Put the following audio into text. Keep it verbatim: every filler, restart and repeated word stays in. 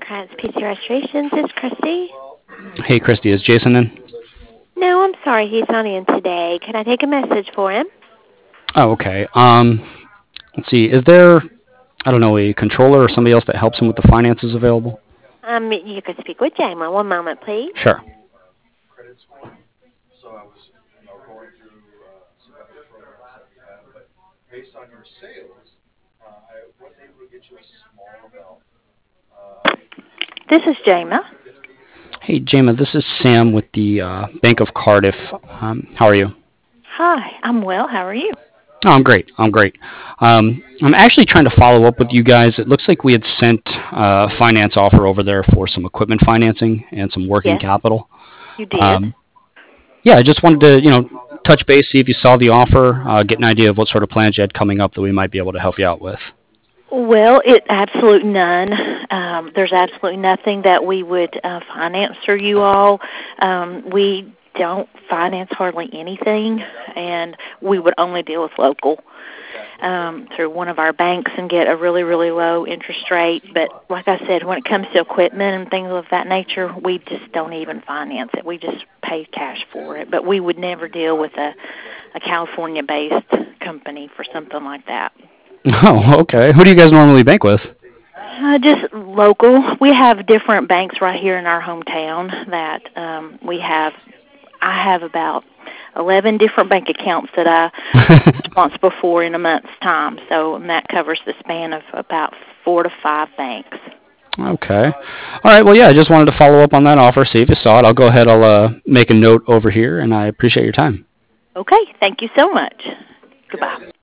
Trans P C Restorations. This is Christy. Hey, Christy, is Jason in? No, I'm sorry, he's not in today. Can I take a message for him? Oh, okay. Um, let's see. Is there, I don't know, a controller or somebody else that helps him with the finances available? Um, you could speak with Jama. One moment, please. Sure. This is Jama. Hey, Jama, this is Sam with the uh, Bank of Cardiff. Um, how are you? Hi, I'm well. How are you? Oh, I'm great. I'm great. Um, I'm actually trying to follow up with you guys. It looks like we had sent uh, a finance offer over there for some equipment financing and some working Yes, capital. you did. Um, yeah, I just wanted to, you know, touch base, see if you saw the offer, uh, get an idea of what sort of plans you had coming up that we might be able to help you out with. Well, it absolute none. Um, there's absolutely nothing that we would uh, finance for you all. Um, we don't finance hardly anything, and we would only deal with local um, through one of our banks and get a really, really low interest rate. But like I said, when it comes to equipment and things of that nature, we just don't even finance it. We just pay cash for it. But we would never deal with a, a California-based company for something like that. Oh, okay. Who do you guys normally bank with? Uh, just local. We have different banks right here in our hometown that um, we have. I have about eleven different bank accounts that I am responsible for in a month's time. So and that covers the span of about four to five banks. Okay. All right. Well, yeah, I just wanted to follow up on that offer, see if you saw it. I'll go ahead. I'll uh, make a note over here, and I appreciate your time. Okay. Thank you so much. Goodbye.